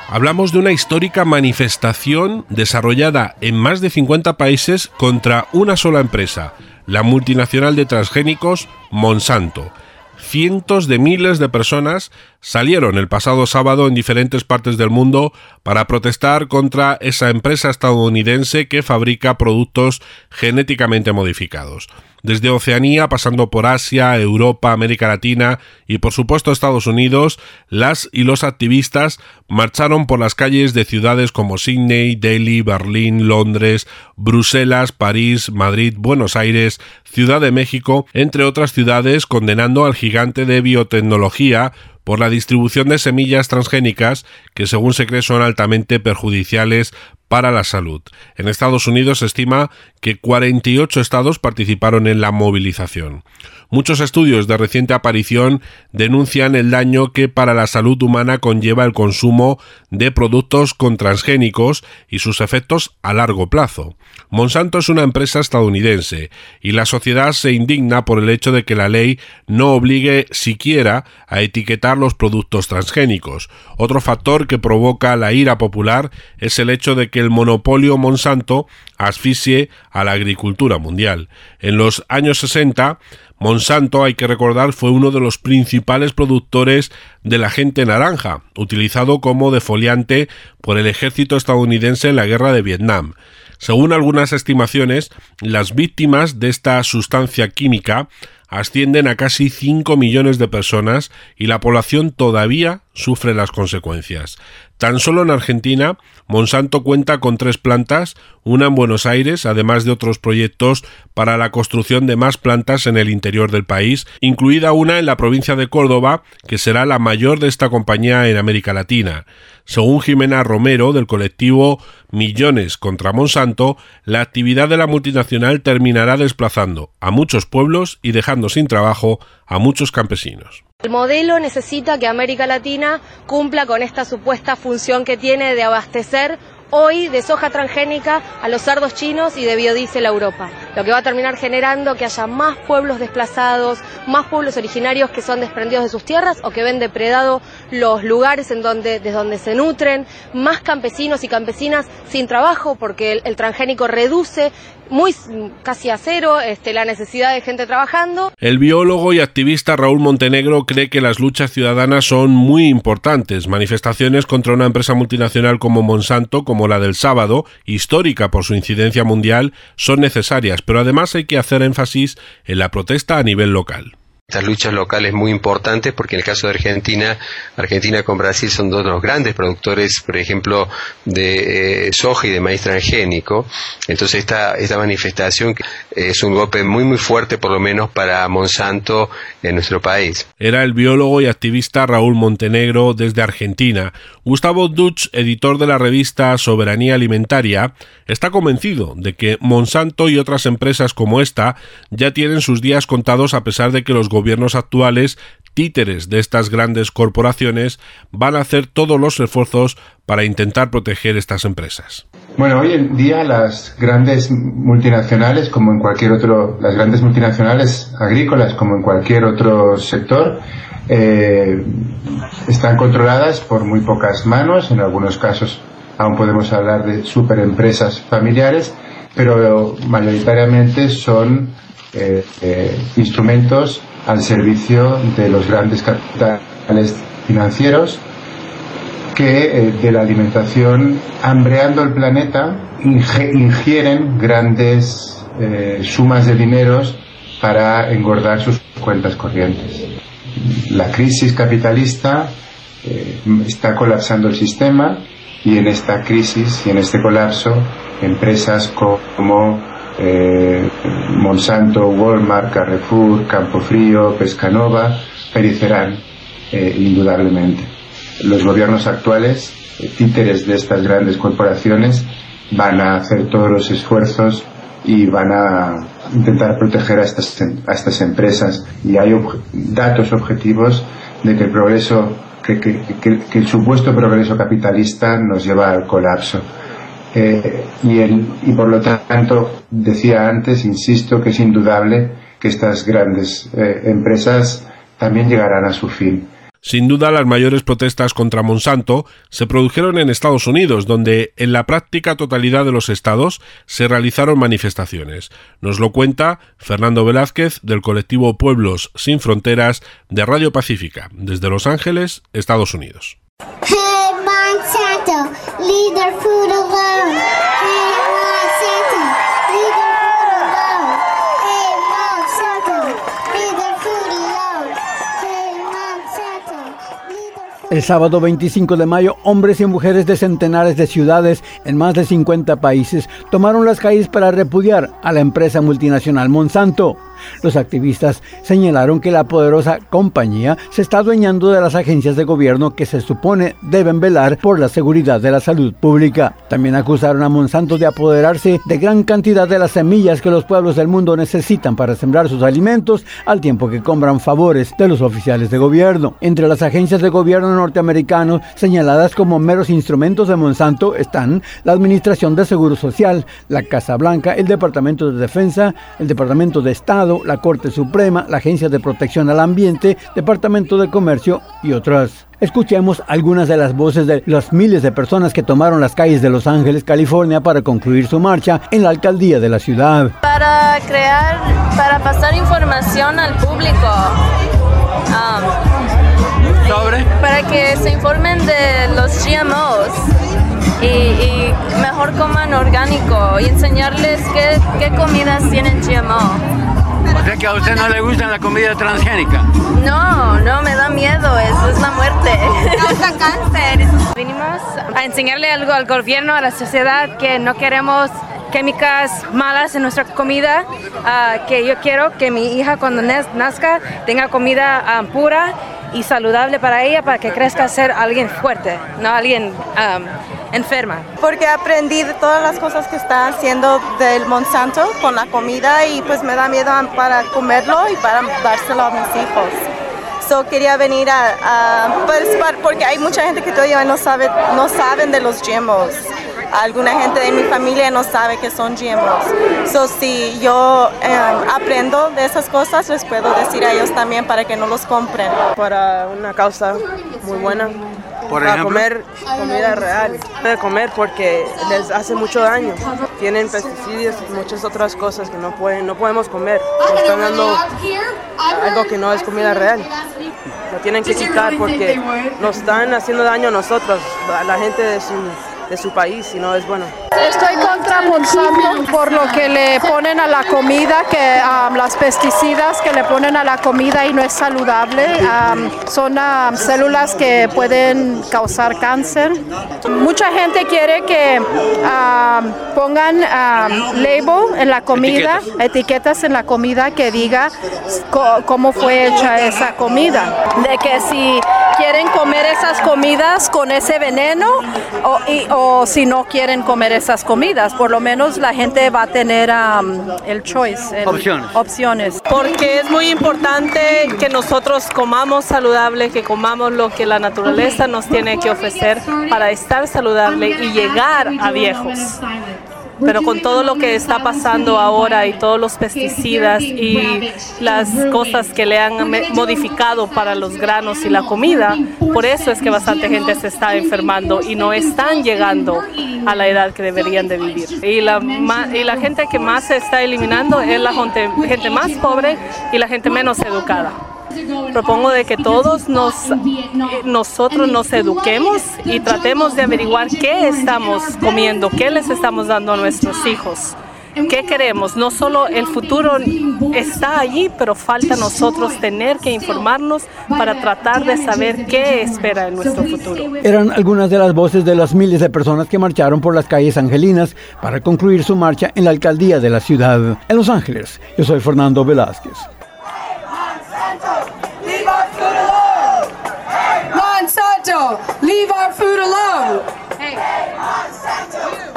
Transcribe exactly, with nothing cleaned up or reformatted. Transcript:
Hablamos de una histórica manifestación desarrollada en más de cincuenta países contra una sola empresa, la multinacional de transgénicos Monsanto. Cientos de miles de personas salieron el pasado sábado en diferentes partes del mundo para protestar contra esa empresa estadounidense que fabrica productos genéticamente modificados. Desde Oceanía, pasando por Asia, Europa, América Latina y por supuesto Estados Unidos, las y los activistas marcharon por las calles de ciudades como Sydney, Delhi, Berlín, Londres, Bruselas, París, Madrid, Buenos Aires, Ciudad de México, entre otras ciudades, condenando al gigante de biotecnología por la distribución de semillas transgénicas que según se cree son altamente perjudiciales para la salud. En Estados Unidos se estima que cuarenta y ocho estados participaron en la movilización. Muchos estudios de reciente aparición denuncian el daño que para la salud humana conlleva el consumo de productos con transgénicos y sus efectos a largo plazo. Monsanto es una empresa estadounidense y la sociedad se indigna por el hecho de que la ley no obligue siquiera a etiquetar los productos transgénicos. Otro factor que provoca la ira popular es el hecho de que el monopolio Monsanto asfixie a la agricultura mundial. En los años sesenta, Monsanto, hay que recordar, fue uno de los principales productores del agente naranja, utilizado como defoliante por el ejército estadounidense en la guerra de Vietnam. Según algunas estimaciones, las víctimas de esta sustancia química ascienden a casi cinco millones de personas y la población todavía sufre las consecuencias. Tan solo en Argentina, Monsanto cuenta con tres plantas, una en Buenos Aires, además de otros proyectos para la construcción de más plantas en el interior del país, incluida una en la provincia de Córdoba, que será la mayor de esta compañía en América Latina. Según Jimena Romero, del colectivo Millones contra Monsanto, la actividad de la multinacional terminará desplazando a muchos pueblos y dejando sin trabajo a muchos campesinos. El modelo necesita que América Latina cumpla con esta supuesta función que tiene de abastecer hoy de soja transgénica a los cerdos chinos y de biodiesel a Europa, lo que va a terminar generando que haya más pueblos desplazados, más pueblos originarios que son desprendidos de sus tierras o que ven depredado los lugares en donde, desde donde se nutren, más campesinos y campesinas sin trabajo porque el, el transgénico reduce muy casi a cero este, la necesidad de gente trabajando. El biólogo y activista Raúl Montenegro cree que las luchas ciudadanas son muy importantes. Manifestaciones contra una empresa multinacional como Monsanto, como la del sábado, histórica por su incidencia mundial, son necesarias, pero además hay que hacer énfasis en la protesta a nivel local. Estas luchas locales muy importantes porque en el caso de Argentina, Argentina con Brasil son dos de los grandes productores, por ejemplo, de eh, soja y de maíz transgénico. Entonces esta, esta manifestación es un golpe muy muy fuerte por lo menos para Monsanto en nuestro país. Era el biólogo y activista Raúl Montenegro desde Argentina. Gustavo Dutch, editor de la revista Soberanía Alimentaria, está convencido de que Monsanto y otras empresas como esta ya tienen sus días contados a pesar de que los gobiernos actuales, títeres de estas grandes corporaciones, van a hacer todos los esfuerzos para intentar proteger estas empresas. Bueno, hoy en día las grandes multinacionales, como en cualquier otro, las grandes multinacionales agrícolas, como en cualquier otro sector, eh, están controladas por muy pocas manos. En algunos casos aún podemos hablar de superempresas familiares, pero mayoritariamente son eh, eh, instrumentos al servicio de los grandes capitales financieros que eh, de la alimentación, hambreando el planeta, inge- ingieren grandes eh, sumas de dineros para engordar sus cuentas corrientes. La crisis capitalista eh, está colapsando el sistema y en esta crisis y en este colapso empresas como eh, Monsanto, Walmart, Carrefour, Campofrío, Pescanova perecerán eh, indudablemente. Los gobiernos actuales, eh, títeres de estas grandes corporaciones, van a hacer todos los esfuerzos y van a intentar proteger a estas, a estas empresas, y hay ob- datos objetivos de que el progreso, que, que, que, que el supuesto progreso capitalista nos lleva al colapso. Eh, y, el, y por lo tanto, decía antes, insisto, que es indudable que estas grandes eh, empresas también llegarán a su fin. Sin duda, las mayores protestas contra Monsanto se produjeron en Estados Unidos, donde en la práctica totalidad de los estados se realizaron manifestaciones. Nos lo cuenta Fernando Velázquez, del colectivo Pueblos Sin Fronteras de Radio Pacífica, desde Los Ángeles, Estados Unidos. Hey Monsanto, leave their food alone. Hey Monsanto, leave their food alone. Hey Monsanto, leave their food alone. Hey Monsanto, leave their food. El sábado veinticinco de mayo, hombres y mujeres de centenares de ciudades en más de cincuenta países tomaron las calles para repudiar a la empresa multinacional Monsanto. Los activistas señalaron que la poderosa compañía se está adueñando de las agencias de gobierno que se supone deben velar por la seguridad de la salud pública. También acusaron a Monsanto de apoderarse de gran cantidad de las semillas que los pueblos del mundo necesitan para sembrar sus alimentos, al tiempo que compran favores de los oficiales de gobierno. Entre las agencias de gobierno norteamericanos señaladas como meros instrumentos de Monsanto están la Administración de Seguro Social, la Casa Blanca, el Departamento de Defensa, el Departamento de Estado, la Corte Suprema, la Agencia de Protección al Ambiente, Departamento de Comercio y otras. Escuchemos algunas de las voces de las miles de personas que tomaron las calles de Los Ángeles, California, para concluir su marcha en la alcaldía de la ciudad. Para crear, para pasar información al público. Um, ¿Sobre? Para que se informen de los G M Os. Y, y mejor coman orgánico y enseñarles qué, qué comidas tienen G M O. O sea que a usted no le gusta la comida transgénica. No, no, me da miedo, eso es la muerte. Causa cáncer. Vinimos a enseñarle algo al gobierno, a la sociedad, que no queremos químicas malas en nuestra comida, uh, que yo quiero que mi hija cuando nazca tenga comida um, pura y saludable para ella, para que crezca a ser alguien fuerte, no alguien um, enferma. Porque aprendí de todas las cosas que está haciendo del Monsanto con la comida y pues me da miedo para comerlo y para dárselo a mis hijos. So quería venir a, a pues, porque hay mucha gente que todavía no sabe, no saben de los G M Os. Alguna gente de mi familia no sabe que son G M Os. So, si yo eh, aprendo de esas cosas, les puedo decir a ellos también para que no los compren. Para una causa muy buena. Por para ejemplo, comer comida real. De comer porque les hace mucho daño. Tienen pesticidas y muchas otras cosas que no pueden, no podemos comer. Nos están dando algo que no es comida real. Lo tienen que quitar porque nos están haciendo daño a nosotros, a la gente de su de su país y no es bueno. Estoy contra Monsanto por lo que le ponen a la comida, que um, las pesticidas que le ponen a la comida y no es saludable. Um, son um, células que pueden causar cáncer. Mucha gente quiere que um, pongan um, label en la comida, etiquetas. etiquetas en la comida que diga co- cómo fue hecha esa comida. De que si quieren comer esas comidas con ese veneno o, y, o si no quieren comer esas comidas, por lo menos la gente va a tener um, el choice, el, opciones. opciones. Porque es muy importante que nosotros comamos saludable, que comamos lo que la naturaleza nos tiene que ofrecer para estar saludable y llegar a viejos. Pero con todo lo que está pasando ahora y todos los pesticidas y las cosas que le han modificado para los granos y la comida, por eso es que bastante gente se está enfermando y no están llegando a la edad que deberían de vivir. Y la, y la gente que más se está eliminando es la gente, gente más pobre y la gente menos educada. Propongo de que todos nos, nosotros nos eduquemos y tratemos de averiguar qué estamos comiendo, qué les estamos dando a nuestros hijos, qué queremos. No solo el futuro está allí, pero falta a nosotros tener que informarnos para tratar de saber qué espera en nuestro futuro. Eran algunas de las voces de las miles de personas que marcharon por las calles angelinas para concluir su marcha en la alcaldía de la ciudad. En Los Ángeles, yo soy Fernando Velázquez. Monsanto, leave our food alone. Hey, Monsanto.